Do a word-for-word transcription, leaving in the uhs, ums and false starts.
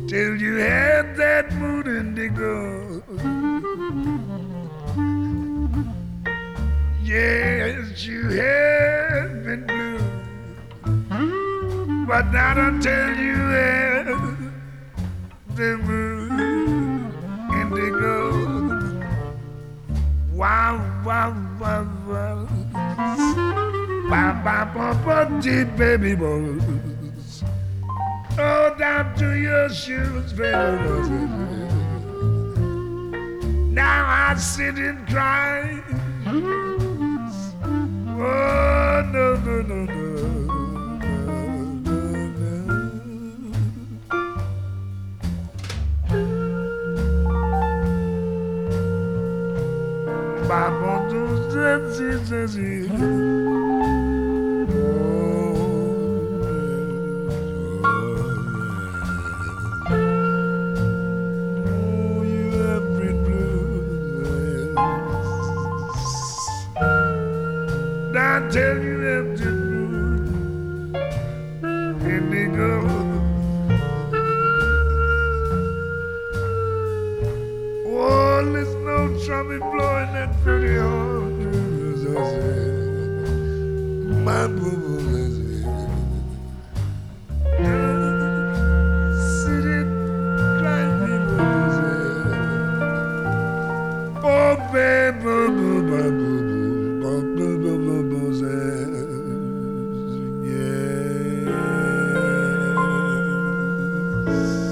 till you had that mood indigo. Yes, you had been blue, but not until you had the mood indigo. Wow, wow, wow, wow. Wow, wow, wow, wow, deep baby boys. Oh, down to your shoes, baby. Now I sit and cry. Oh, no, no, no, no. Baba, do zazi, zazi. I tell you that the moon indigo. Oh, there's no trumpet blowing that pretty horn. As I say, my boo-boo is sitting driving with his head. Oh, baby, boo-boo, boo-boo. Yes.